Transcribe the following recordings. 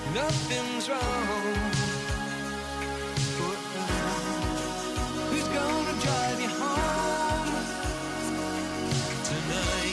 nothing's wrong. Who's gonna drive you home tonight?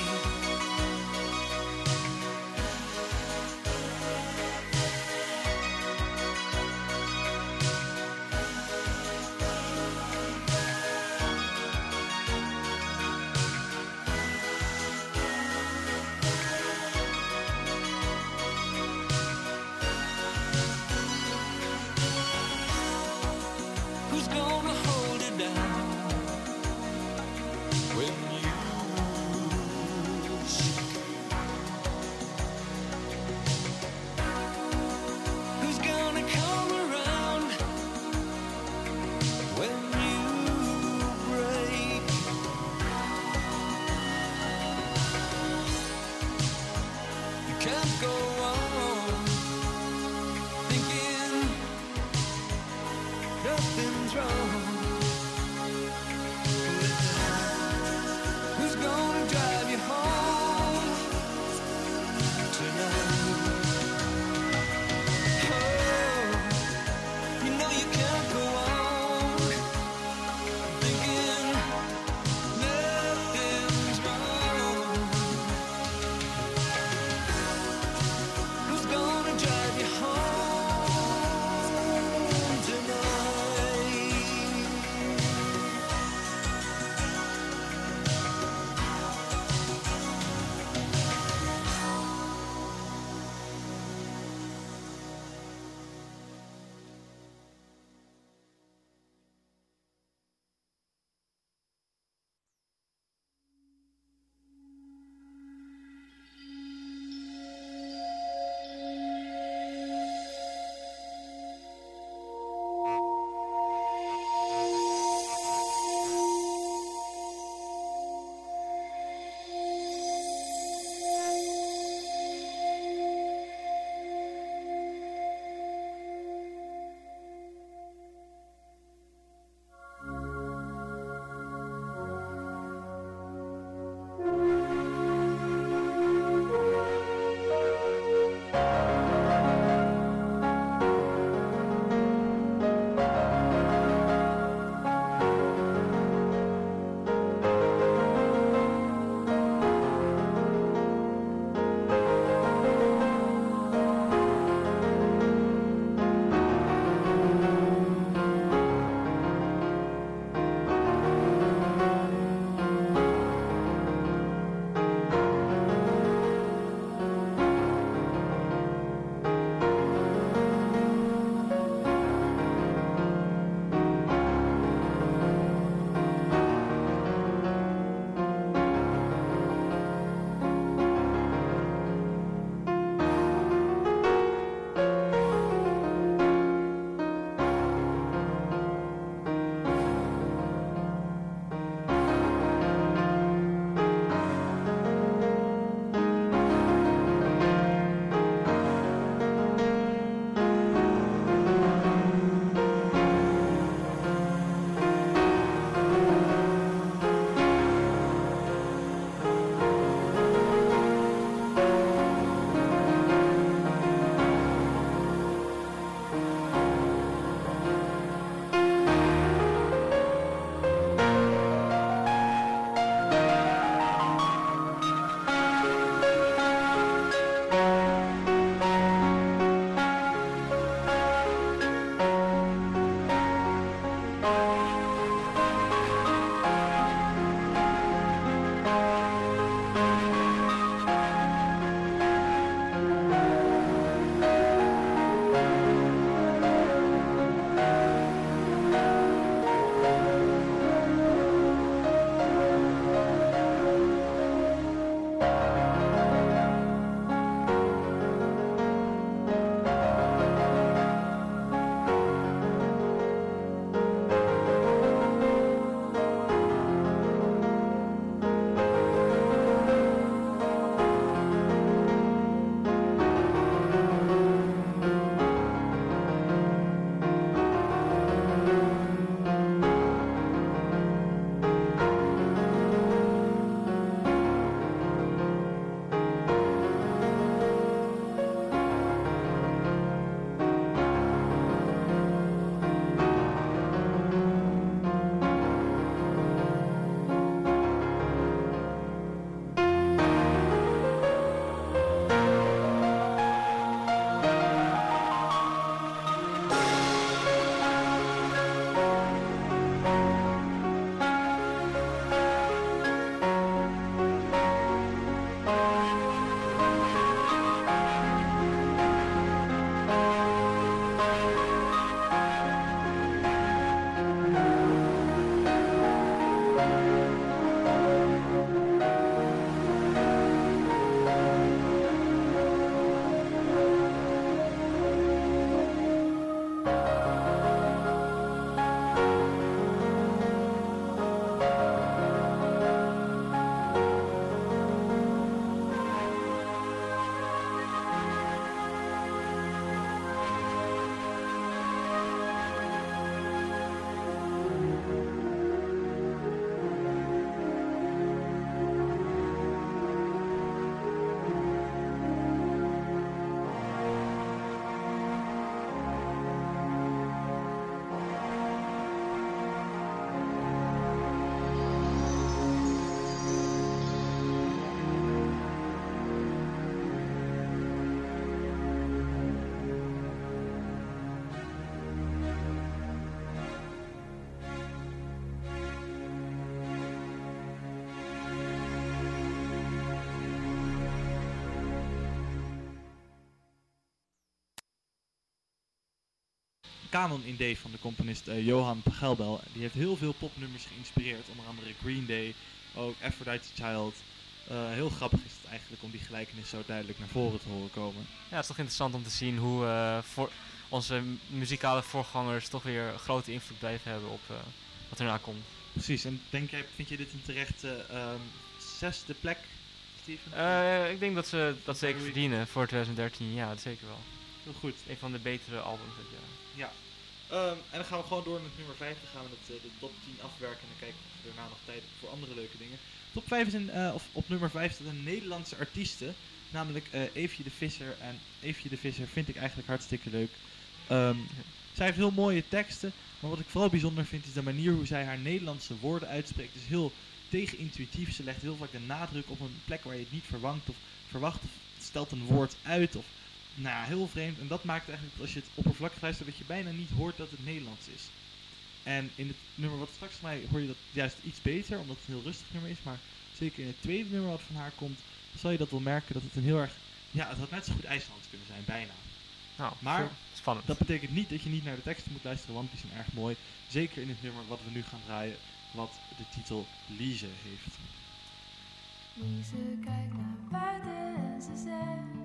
Canon in D van de componist Johan Pachelbel. Die heeft heel veel popnummers geïnspireerd. Onder andere Green Day, ook Aphrodite Child. Heel grappig is het eigenlijk om die gelijkenis zo duidelijk naar voren te horen komen. Ja, het is toch interessant om te zien hoe onze muzikale voorgangers toch weer een grote invloed blijven hebben op wat erna komt. Precies, en vind je dit een terechte 6e plek, Steven? Ik denk dat ze dat zeker verdienen voor 2013, ja, dat zeker wel. Heel goed. Een van de betere albums dit jaar. Ja. En dan gaan we gewoon door met nummer 5. Dan gaan we de top 10 afwerken en dan kijken of we daarna nog tijd hebben voor andere leuke dingen. Top 5 is op nummer 5 staat een Nederlandse artieste, namelijk Eefje de Visser. En Eefje de Visser vind ik eigenlijk hartstikke leuk. Zij heeft heel mooie teksten, maar wat ik vooral bijzonder vind is de manier hoe zij haar Nederlandse woorden uitspreekt. Het is heel tegenintuïtief. Ze legt heel vaak de nadruk op een plek waar je het niet verwacht of stelt een woord uit of nou ja, heel vreemd. En dat maakt eigenlijk dat als je het oppervlakkig luistert dat je bijna niet hoort dat het Nederlands is. En in het nummer wat straks van mij hoor je dat juist iets beter, omdat het een heel rustig nummer is. Maar zeker in het tweede nummer wat van haar komt, zal je dat wel merken dat het een heel erg... Ja, het had net zo goed IJslands kunnen zijn, bijna. Nou, maar spannend. Dat betekent niet dat je niet naar de teksten moet luisteren, want die zijn erg mooi. Zeker in het nummer wat we nu gaan draaien, wat de titel Lize heeft. Lize kijkt naar buiten en ze zegt: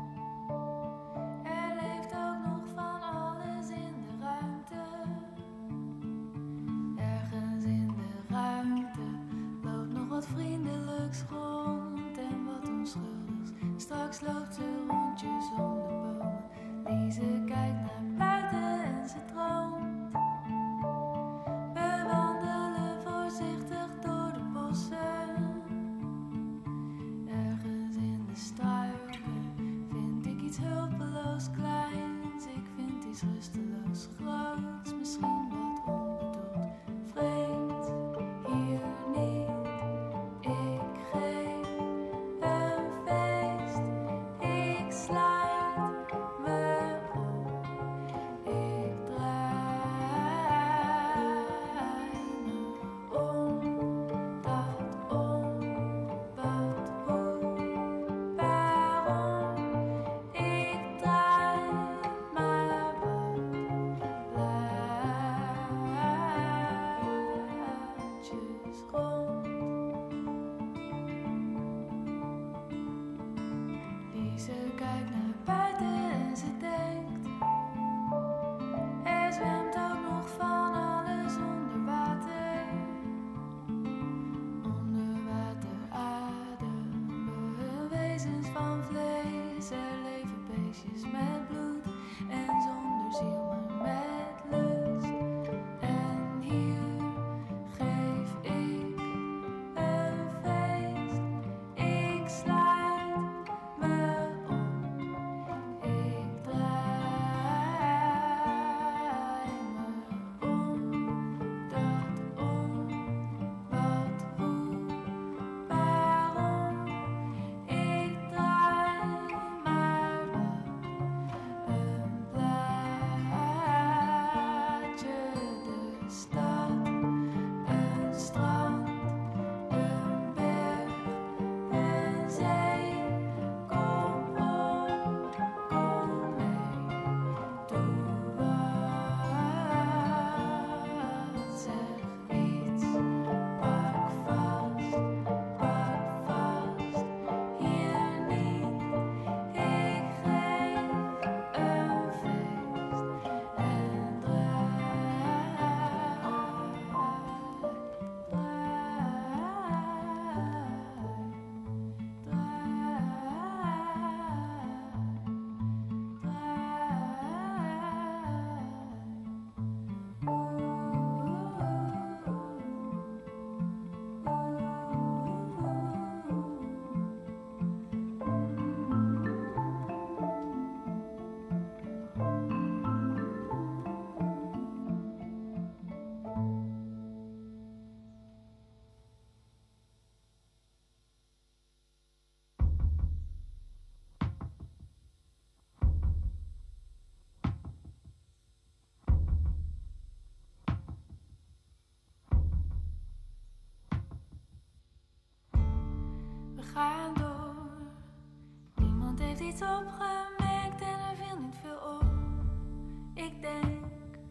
er leeft ook nog van alles in de ruimte. Ergens in de ruimte loopt nog wat vriendelijks rond en wat onschuldigs. Straks loopt ze rondjes om de bomen. Lize kijkt naar buiten en ze droomt. We wandelen voorzichtig door de bossen. Ergens in de struiken vind ik iets hulpeloos kleins. Ik vind iets rusteloos groots, misschien wat onbedoeld vreemd. Hier niet, ik geef een feest. Ik sluit me op, ik draai me om. Dat om, wat, hoe, waarom. Ik draai maar wat blaadjes rond. Lize kijkt naar buiten en ze denkt: er zwemt ook nog van alles onder water. Onder water ademen wezens van vlees. Er leven beestjes met bloed en zonder ziel maar met lust. En hier geef ik een feest. Ik sluit me om, ik draai me om. Dat om, wat, hoe, waarom. Ik draai maar wat, een blaadje. De stad, een strand, een berg, een zee. Kom op, kom mee, doe wat, zeg iets. Pak vast, hier niet. Ik geef een feest en we gaan door. Niemand heeft iets opgemerkt en er viel niet veel op. Ik denk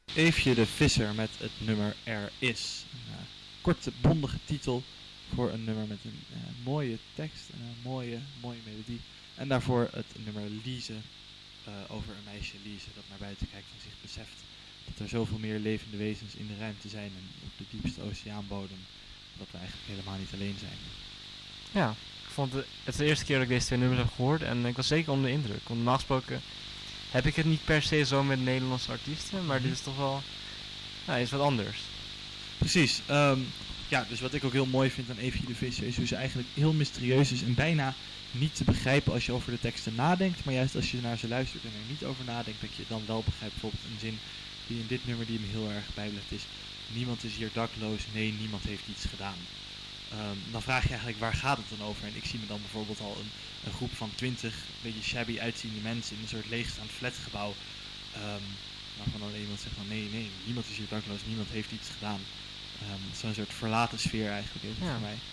Eefje de Visser met het nummer Er Is. Een korte, bondige titel voor een nummer met een mooie tekst en een mooie melodie. En daarvoor het nummer Lize, over een meisje Lize dat naar buiten kijkt en zich beseft dat er zoveel meer levende wezens in de ruimte zijn en op de diepste oceaanbodem, dat we eigenlijk helemaal niet alleen zijn. Ja, ik vond het de eerste keer dat ik deze twee nummers heb gehoord en ik was zeker onder de indruk. Want normaal gesproken heb ik het niet per se zo met Nederlandse artiesten, maar dit is toch wel is wat anders. Precies. Ja, dus wat ik ook heel mooi vind aan Eefje de Visser is hoe ze eigenlijk heel mysterieus is en bijna niet te begrijpen als je over de teksten nadenkt, maar juist als je naar ze luistert en er niet over nadenkt, dat je dan wel begrijpt. Bijvoorbeeld een zin die in dit nummer die me heel erg bijblijft is: niemand is hier dakloos, nee, niemand heeft iets gedaan. Dan vraag je eigenlijk waar gaat het dan over? En ik zie me dan bijvoorbeeld al een groep van 20 beetje shabby uitziende mensen in een soort leegstaand flatgebouw. Waarvan dan iemand zegt van nee, niemand is hier dakloos, niemand heeft iets gedaan. Zo'n soort verlaten sfeer eigenlijk is het voor mij.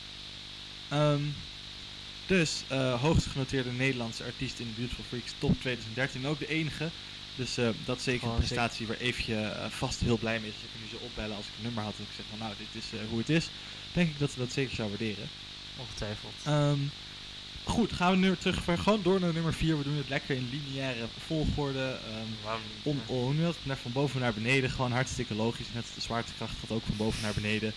Dus hoogst genoteerde Nederlandse artiest in de Beautiful Freaks Top 2013. En ook de enige. Dus dat is zeker een prestatie waar Eefje vast heel blij mee is. Als ik hem nu zou opbellen als ik een nummer had en ik zeg van nou, dit is hoe het is. Denk ik dat ze dat zeker zou waarderen. Ongetwijfeld. Goed, gaan we nu terug gewoon door naar nummer 4. We doen het lekker in lineaire volgorde. Net van boven naar beneden. Gewoon hartstikke logisch. Net de zwaartekracht gaat ook van boven naar beneden.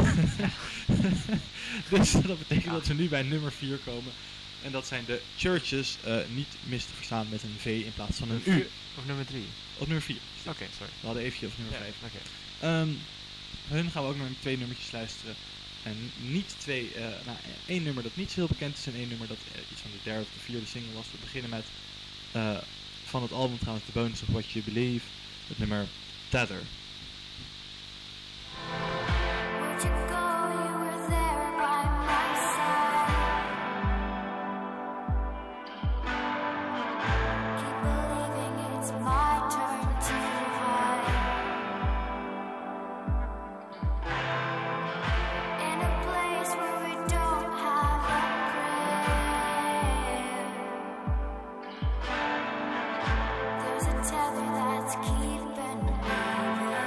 Dus dat betekent dat we nu bij nummer 4 komen. En dat zijn de Churches. Niet mis te verstaan met een V in plaats van een U. Of nummer 3? Of nummer 4. Oké, sorry. We hadden even of nummer 5. Okay. Hun gaan we ook nog 2 nummertjes luisteren. En niet één nummer dat niet zo heel bekend is en één nummer dat iets van de derde of de vierde single was. We beginnen met van het album trouwens The Bones of What You Believe, het nummer Tether. Where'd you go? You were there by my side. Keep believing it's my turn to hide. In a place where we don't have a prayer. There's a tether that's keeping me there.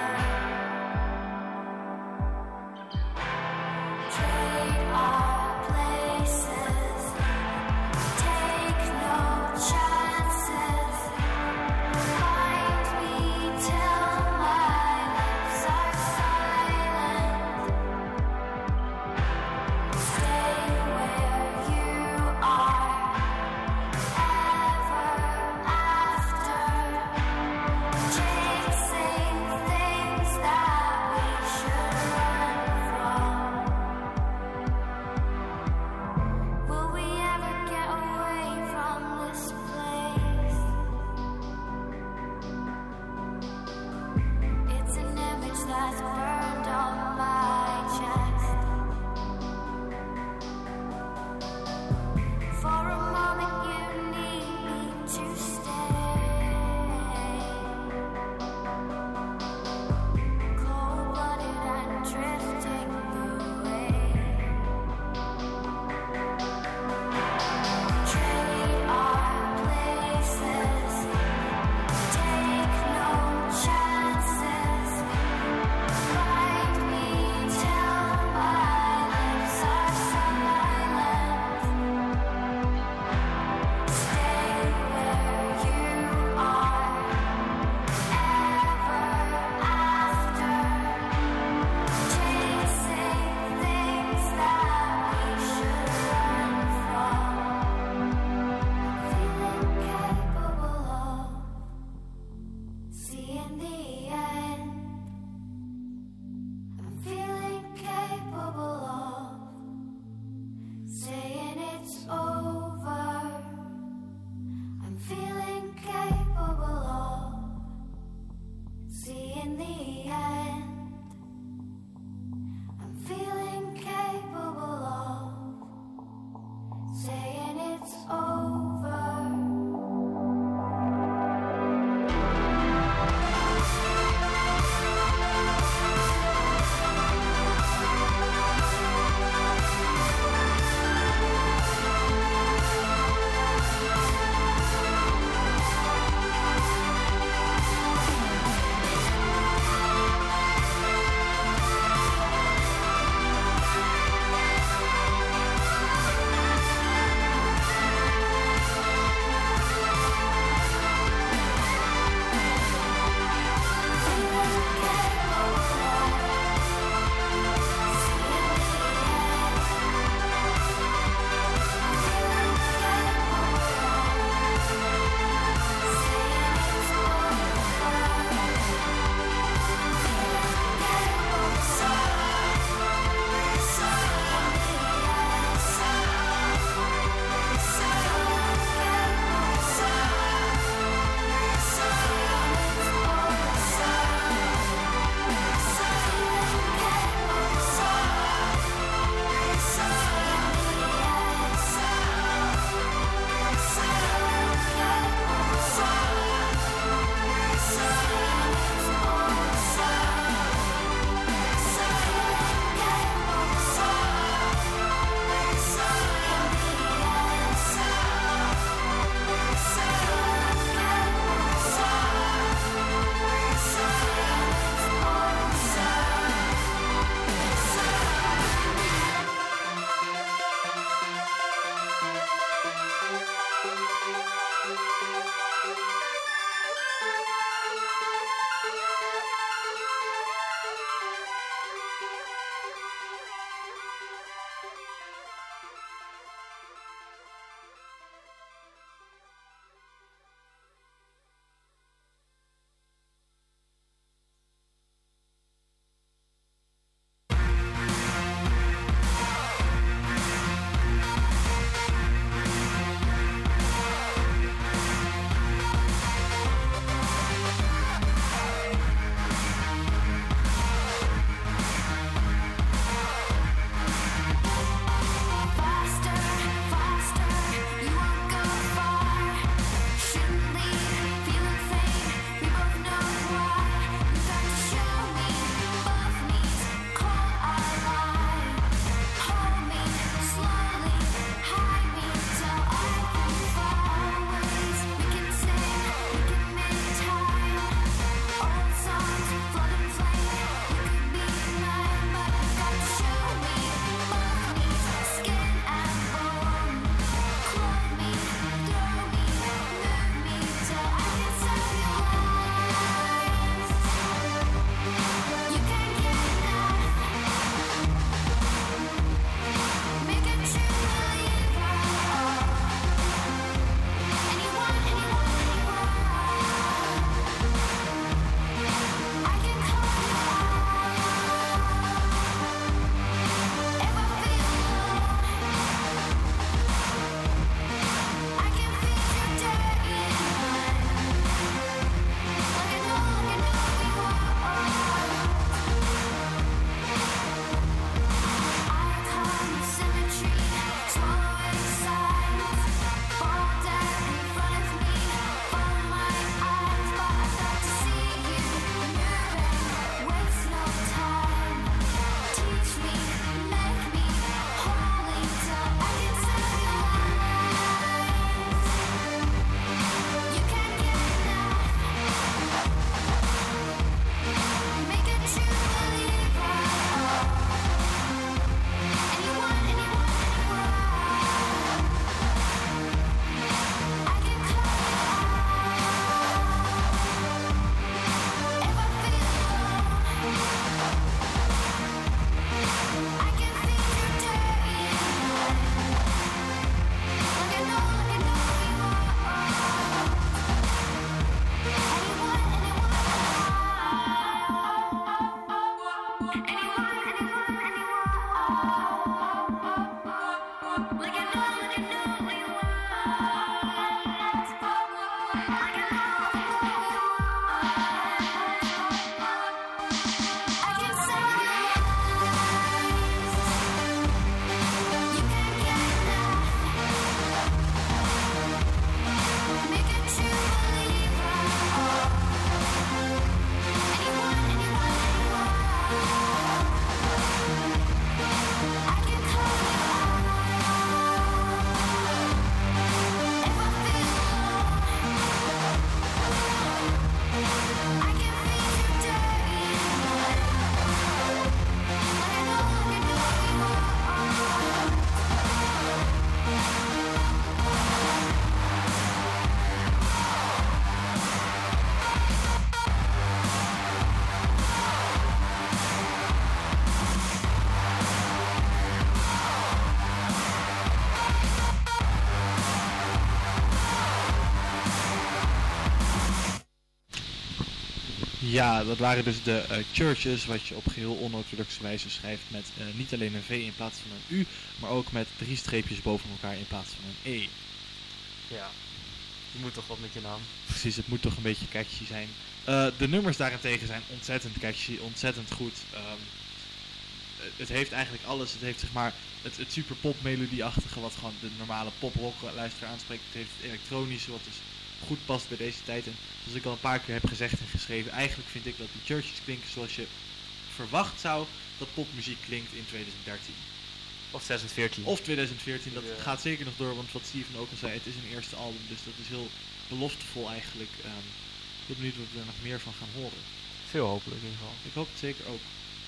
Ja, dat waren dus de churches, wat je op geheel onorthodoxe wijze schrijft met niet alleen een V in plaats van een U, maar ook met 3 streepjes boven elkaar in plaats van een E. Ja. Je moet toch wat met je naam. Precies, het moet toch een beetje catchy zijn. De nummers daarentegen zijn ontzettend catchy, ontzettend goed. Het heeft eigenlijk alles. Het heeft zeg maar het super pop melodieachtige wat gewoon de normale pop-rock luisteraar aanspreekt. Het heeft het elektronische wat dus goed past bij deze tijd. En zoals ik al een paar keer heb gezegd en geschreven, eigenlijk vind ik dat die churches klinken zoals je verwacht zou dat popmuziek klinkt in 2013. Of 2014. Of 2014, dat Ja. gaat zeker nog door, want wat Steven ook al zei, het is een eerste album, dus dat is heel beloftevol eigenlijk. Ik ben benieuwd wat we er nog meer van gaan horen. Veel hopelijk in ieder geval. Ik hoop het zeker ook.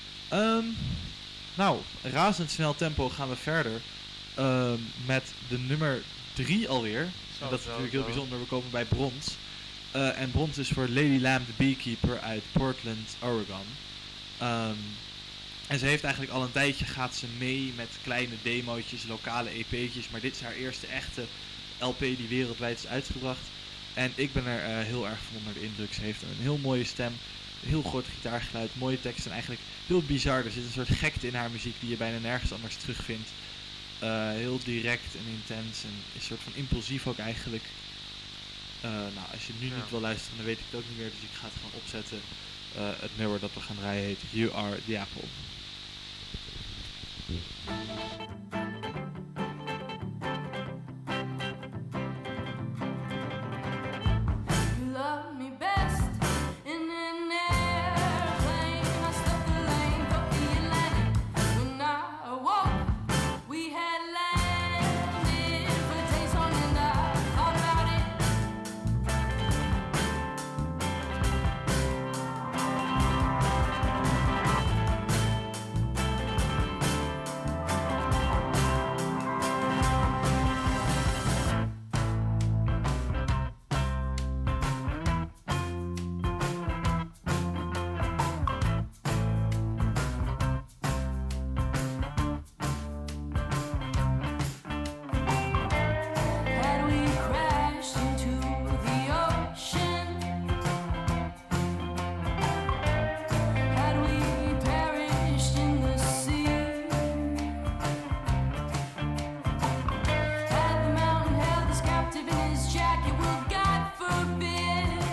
Nou, razendsnel tempo gaan we verder met de nummer 3 alweer. En dat is natuurlijk heel bijzonder, we komen bij brons. En brons is voor Lady Lamb the Beekeeper uit Portland, Oregon. En ze heeft eigenlijk al een tijdje gaat ze mee met kleine demootjes, lokale EP'tjes. Maar dit is haar eerste echte LP die wereldwijd is uitgebracht. En ik ben er heel erg van onder de indruk. Ze heeft een heel mooie stem, heel groot gitaargeluid, mooie tekst en eigenlijk heel bizar. Er zit een soort gekte in haar muziek die je bijna nergens anders terugvindt. Heel direct en intens en een soort van impulsief ook eigenlijk. Nou, als je nu niet wil luisteren, dan weet ik het ook niet meer. Dus ik ga het gewoon opzetten. Het nummer dat we gaan draaien heet You Are The Apple. You love me best in an airplane. I stuck the lane of the Atlantic. When I awoke, we had landed for days on end. I thought about it. Had we crashed into the ocean? Had we perished in the sea? Had the mountain held us captive in his jacket? Well, God forbid.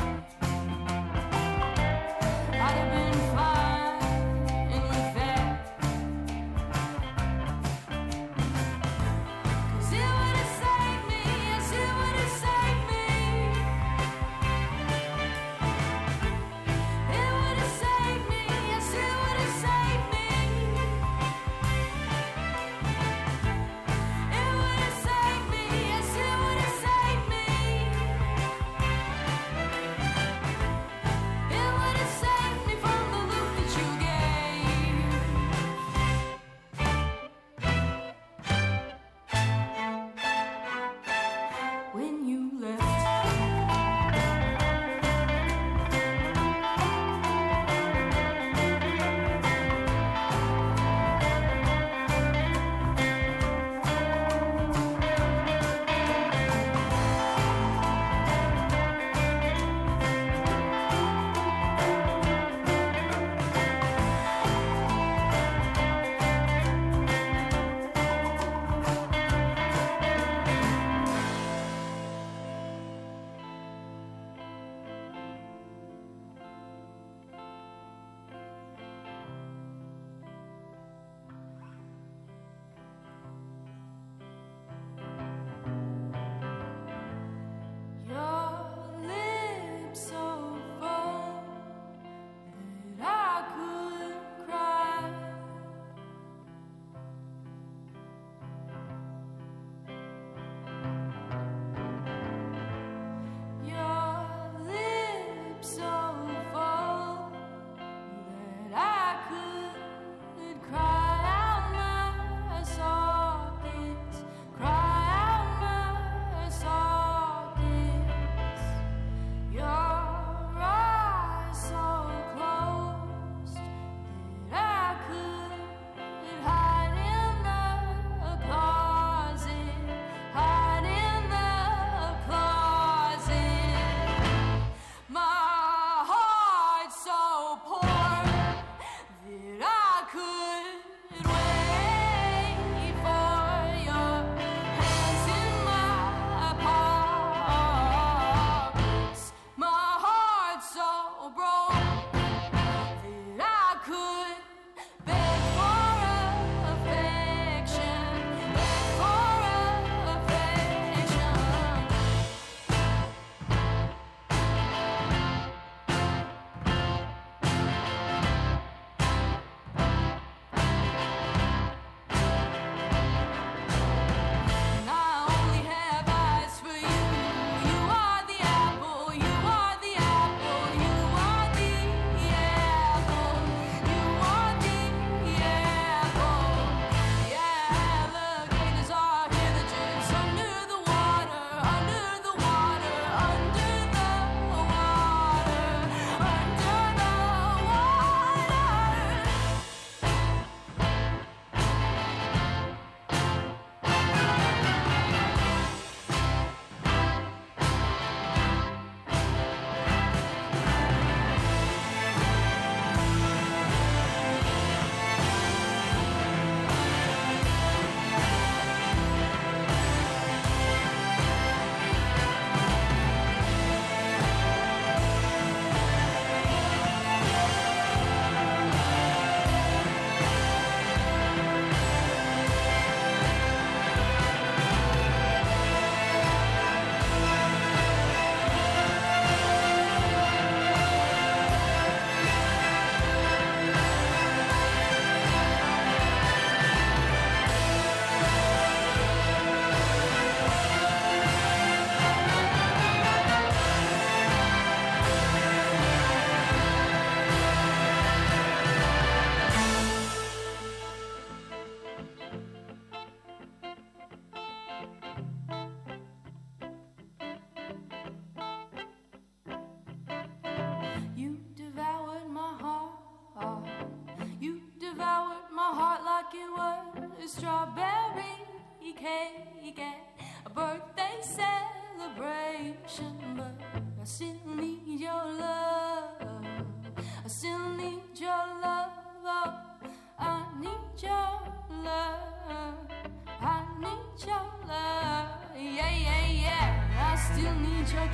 I'd have been fine with that. 'Cause it would have saved me, yes, it would have saved me. It would have saved me, yes, it would have saved me. It would have saved me, yes, it would have saved me.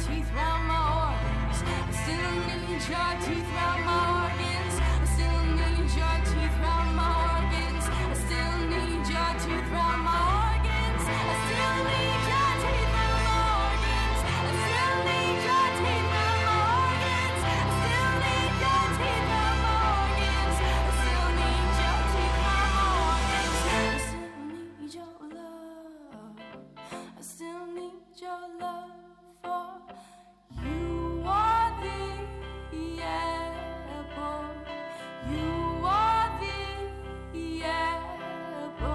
teeth round my organs. I still need your teeth round my organs. I still need your teeth round my organs. I still need your teeth round my organs. I still need your teeth round my organs. I still need your teeth round my organs. I still need your teeth round my organs. I still need your teeth round my organs. I still need your love. I still need your love for you are the apple. You are the apple.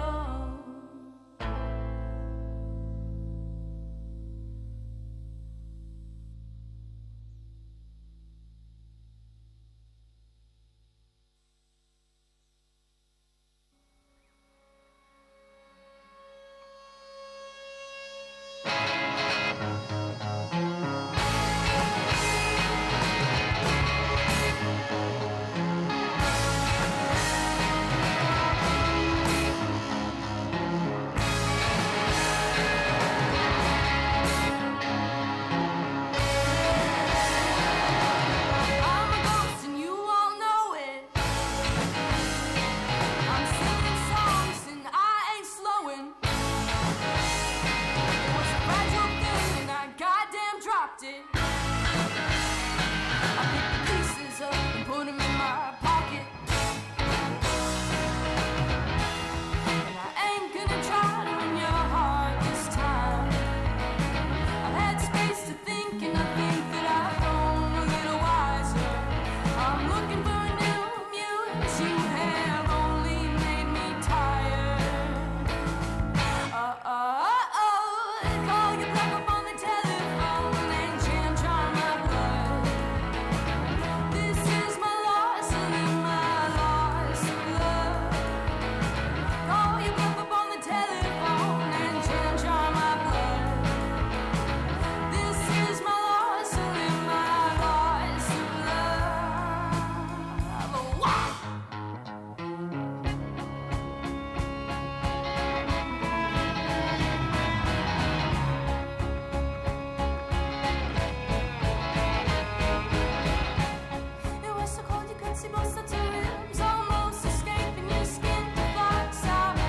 I'm a ghost and you all know it. I'm singing songs and I ain't slowing. It was a fragile thing and I goddamn dropped it. I picked the pieces up and put them in my pocket. And I ain't gonna try to win your heart this time. I've had space to think and I think that I've grown a little wiser. I'm looking for a new muse. You have only made me tired. Call your bluff up on the telephone and jam jar my blood. This is my loss, only my loss of love. Call your bluff up on the telephone and jam jar my blood. This is my loss, only my loss of love. Wah! It was so cold you could see both sides of rims, almost escaping your skin to fly south.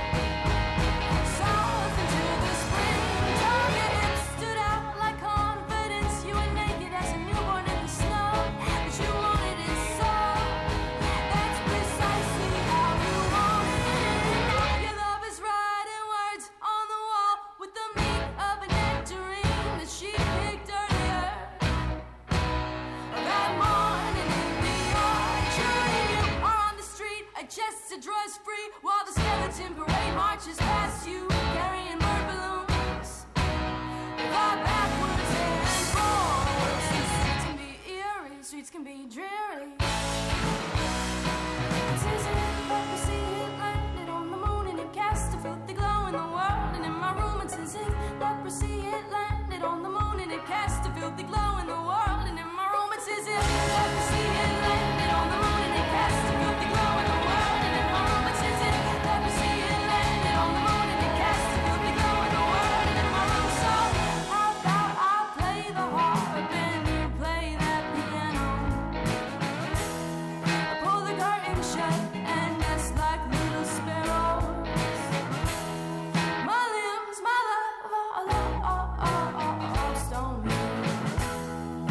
South into the springtime, your hips stood out like confidence. You were naked as a newborn in the snow, but you wanted it so. That's precisely how you wanted it. Your love is writing words on the wall with the meat of a nectarine that she picked earlier. That morning in the orchard, you are on the street, adjusted drugs free, while the skeleton parade marches past you, carrying bird balloons. They fly backwards and forwards. The streets can be eerie, streets can be dreary. It's as if leprosy had landed on the moon and it cast a filthy glow in the world. And in my room it's as if leprosy had landed on the moon and it cast a filthy glow in the world. And in my room it's as if leprosy had landed on the moon and it cast a filthy glow in the world. And in my room it's as if leprosy had landed on the moon and it cast a filthy glow in the world. And in my room, so how about I play the harp and you play that piano? I pull the curtain shut and nest like little sparrows. My limbs, my love, all stone.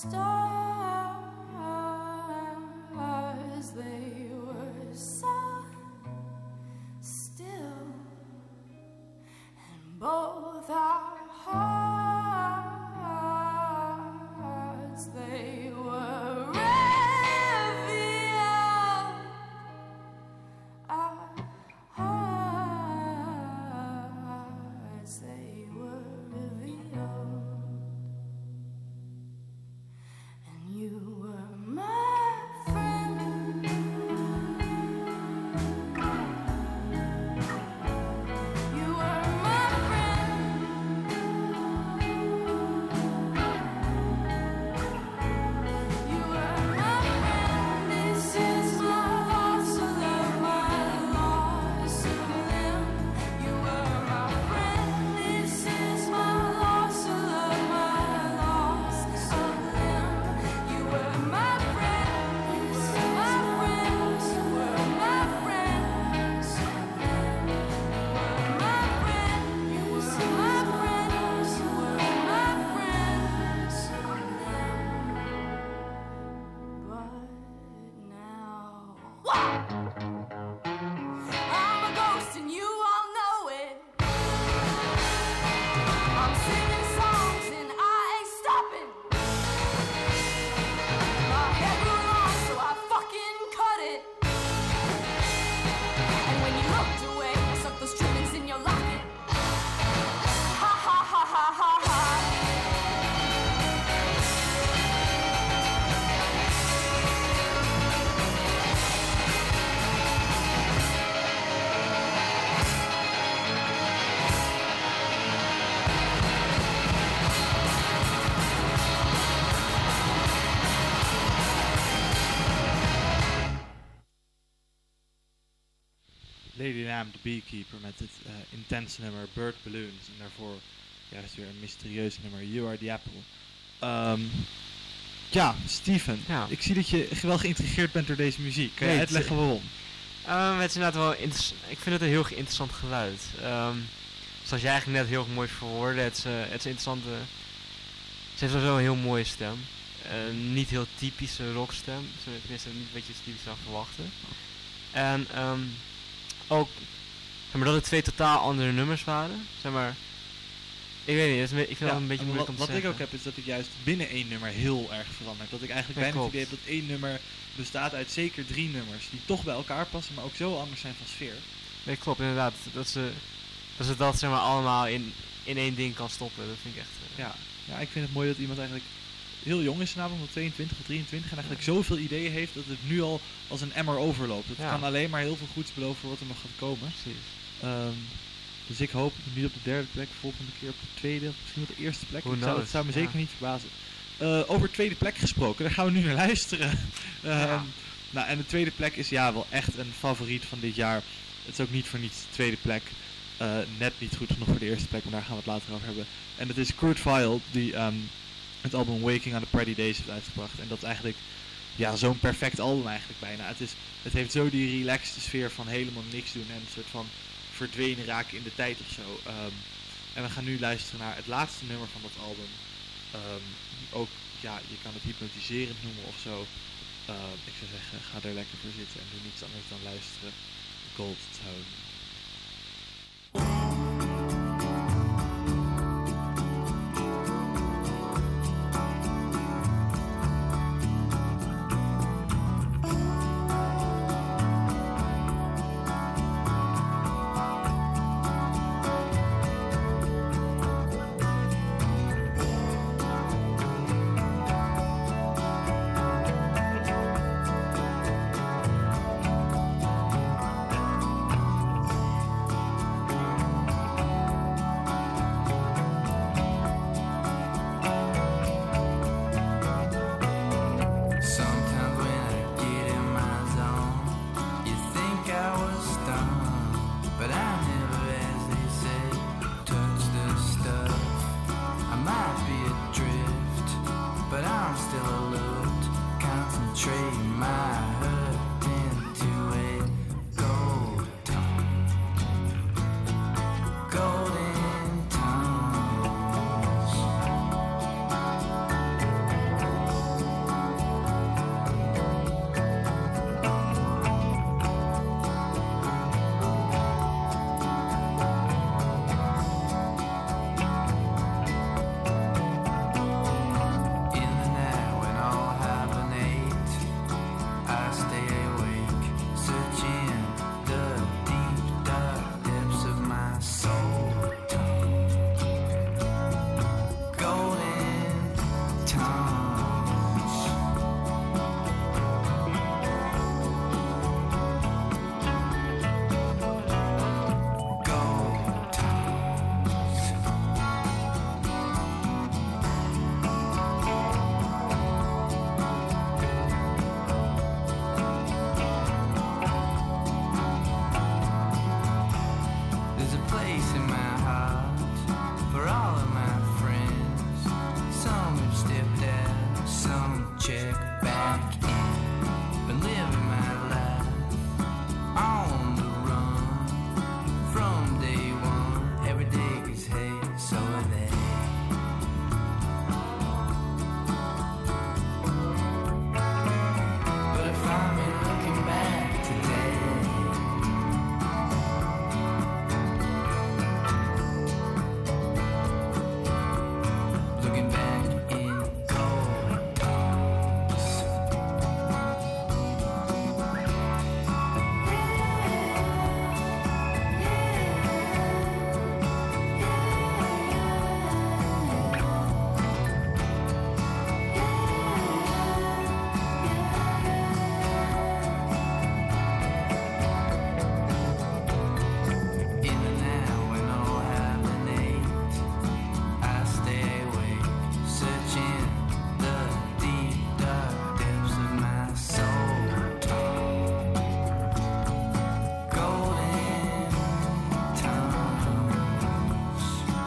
stars, they were so still, and both our hearts, they were revealed. Our hearts, they were revealed. You were my friend. You were my friend. You were my friend. This is my loss of love, my loss of limb. You were my friend. This is my loss of love, my loss of limb. You were my friends, my friends, you were my friends. You were my friend, you were my friends, you were my friends. But now, I'm a ghost and you all know it. I'm singing songs and I ain't stopping. My hair grew long, so I fucking cut it. And when you looked away, I sucked those trimmings in your locket. Ha ha ha ha ha ha. Lady Lamb, de Beekeeper, met het intense nummer Bird Balloons. En daarvoor juist weer een mysterieus nummer, You Are The Apple. Ja, Steven, Ja. ik zie dat je wel geïntrigeerd bent door deze muziek. Kan je Nee, uitleggen waarom? Het is inderdaad wel ik vind het een heel interessant geluid. Zoals jij eigenlijk net heel mooi verwoordde, het is interessant. Ze heeft sowieso een heel mooie stem. Niet heel typische rockstem. Tenminste, niet wat je typisch zou verwachten. En ook zeg maar, dat het twee totaal andere nummers waren. Zeg maar, ik weet niet, ik vind dat een beetje moeilijk om te wat zeggen. ik ook heb is dat ik juist binnen één nummer heel erg veranderd. Dat ik eigenlijk Ja, bijna het klopt. idee heb dat één nummer bestaat uit zeker 3 nummers. Die toch bij elkaar passen, maar ook zo anders zijn van sfeer. Nee, klopt, inderdaad. Dat ze dat zeg maar allemaal in één ding kan stoppen. Dat vind ik echt... Ja, ik vind het mooi dat iemand eigenlijk heel jong is, namelijk 22 of 23. En eigenlijk zoveel ideeën heeft dat het nu al als een emmer overloopt. Het Ja. kan alleen maar heel veel goeds beloven wat er nog gaat komen. Precies. Dus ik hoop niet op de derde plek, volgende keer op de tweede, of misschien op de eerste plek. Who Dat knows? zou me Ja. zeker niet verbazen. Over tweede plek gesproken, daar gaan we nu naar luisteren. Ja. Nou, en de tweede plek is ja wel echt een favoriet van dit jaar. Het is ook niet voor niets de tweede plek. Net niet goed genoeg voor de eerste plek, maar daar gaan we het later over hebben. En dat is Kurt Vile, die het album Waking on the Pretty Days heeft uitgebracht. En dat is eigenlijk ja, zo'n perfect album eigenlijk bijna. Het heeft zo die relaxed sfeer van helemaal niks doen en een soort van verdwenen raken in de tijd of zo. En we gaan nu luisteren naar het laatste nummer van dat album. Ook, ja, je kan het hypnotiserend noemen of zo. Ik zou zeggen, ga er lekker voor zitten en doe niets anders dan luisteren. Gold Tone. check back in. Been living my life on the run from day one. Every day is hey, so are they. But if I'm looking back today, looking back in cold times. In and out when all hibernate, I stay awake, searching the deep dark depths of my soul. Golden times.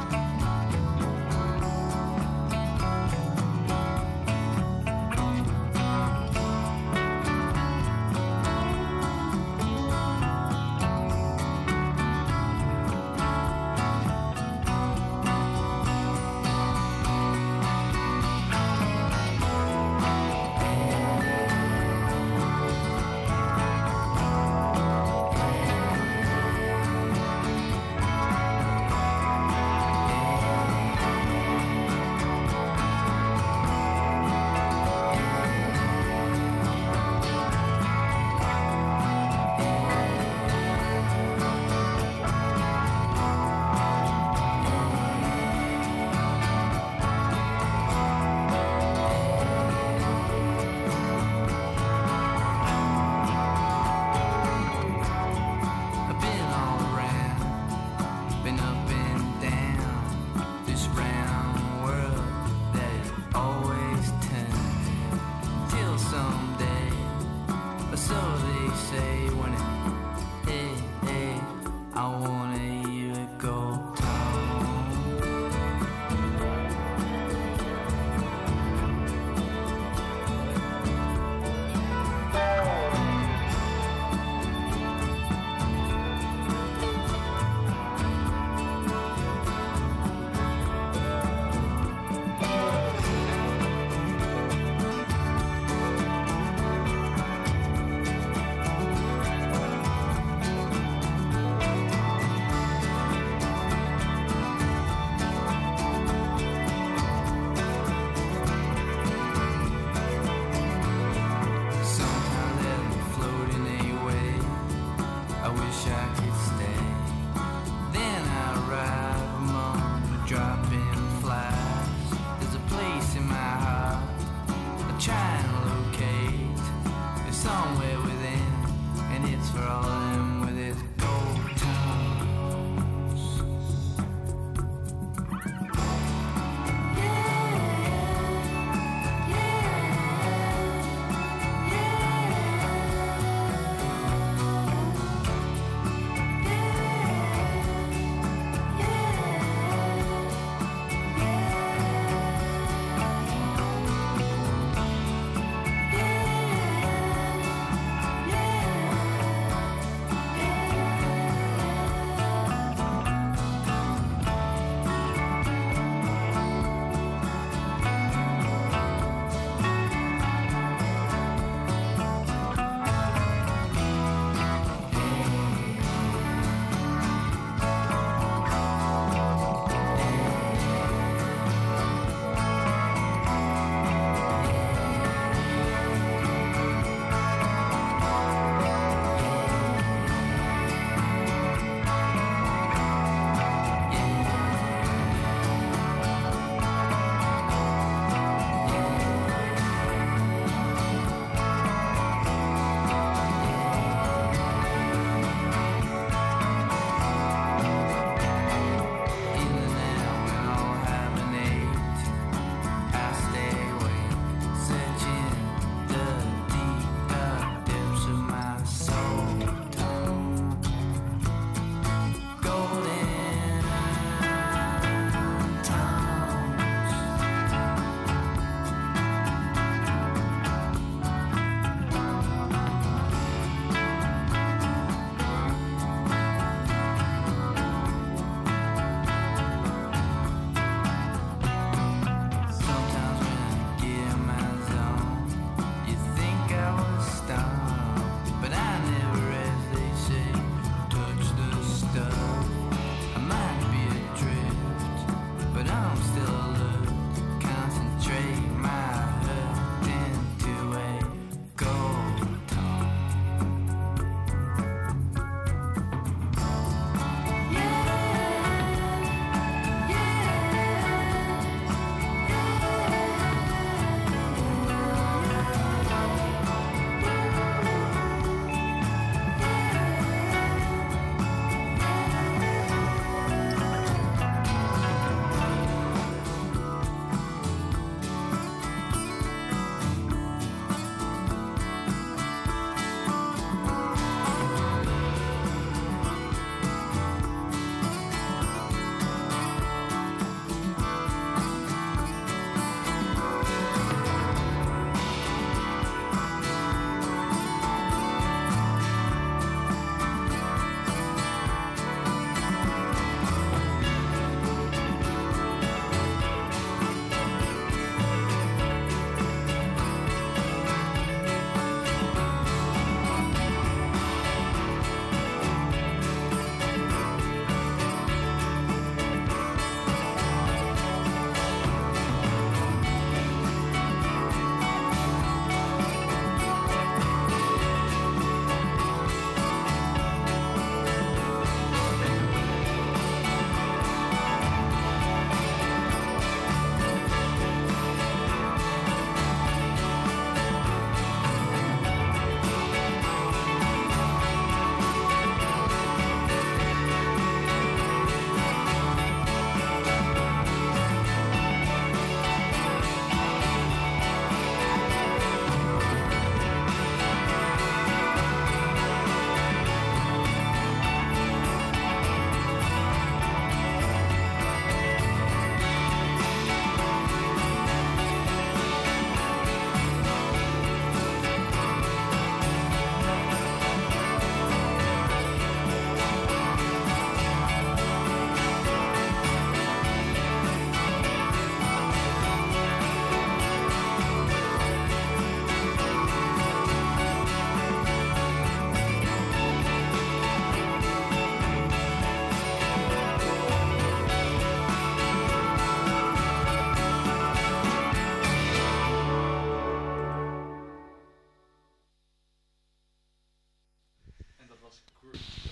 I've been all around, been up and down this round world that it always turns till someday, or so they say when it, hey, hey, I wanna hear it go down. Sometimes let me floating away. I wish I could stay. Then I arrive among the dropping flies. There's a place in my heart I'm trying to locate. It's somewhere within, and it's for all of them with its gold tongues.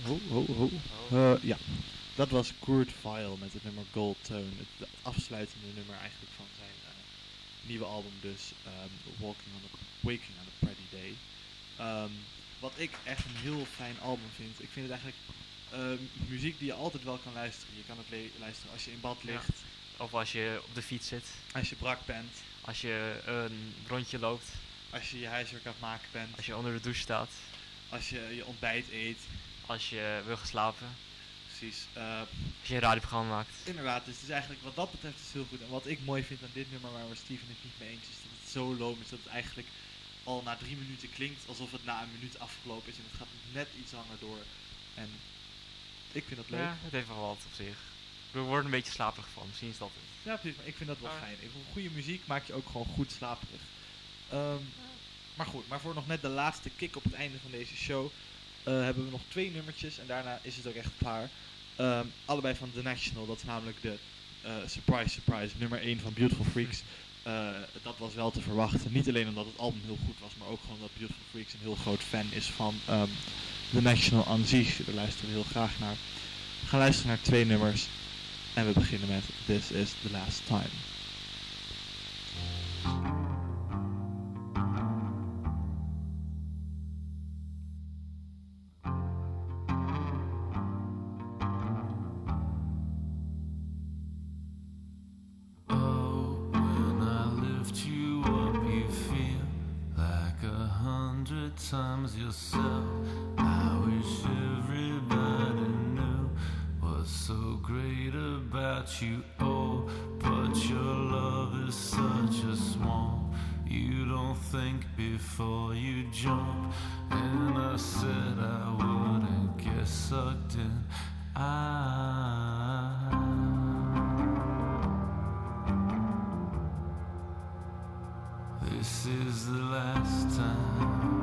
Ja, dat was Kurt Vile met het nummer Gold Tone. Het afsluitende nummer eigenlijk van zijn nieuwe album dus. Waking on a Pretty Day. Wat ik echt een heel fijn album vind. Ik vind het eigenlijk muziek die je altijd wel kan luisteren. Je kan het luisteren als je in bad ligt. Of als je op de fiets zit. Als je brak bent. Als je een rondje loopt. Als je je huiswerk aan het maken bent. Als je onder de douche staat. Als je je ontbijt eet. Als je wil gaan slapen. Precies. Als je een radioprogramma maakt. Inderdaad, dus het is eigenlijk wat dat betreft is heel goed. En wat ik mooi vind aan dit nummer, waar we Steve en ik niet mee eens is, dat het zo loom is dat het eigenlijk al na 3 minuten klinkt alsof het na een minuut afgelopen is. En het gaat net iets langer door. En ik vind dat leuk. Ja, het heeft wel wat op zich. We worden een beetje slaperig van, misschien is dat het. Ja, precies, maar ik vind dat wel Maar- fijn. Ik vond goede muziek maakt je ook gewoon goed slaperig. Maar goed, maar voor nog net de laatste kick op het einde van deze show hebben we nog 2 nummertjes en daarna is het ook echt klaar. Allebei van The National, dat is namelijk de surprise surprise nummer 1 van Beautiful Freaks. Dat was wel te verwachten. Niet alleen omdat het album heel goed was, maar ook gewoon omdat Beautiful Freaks een heel groot fan is van The National aan zich. Daar luisteren we heel graag naar. We gaan luisteren naar 2 nummers. En we beginnen met This Is The Last Time. Oh, when I lift you up, you feel like 100 times yourself. I wish everybody knew what's so great about you. Oh, but your love is such a swamp. You don't think before you jump. And I said I wouldn't get sucked in. This is the last time.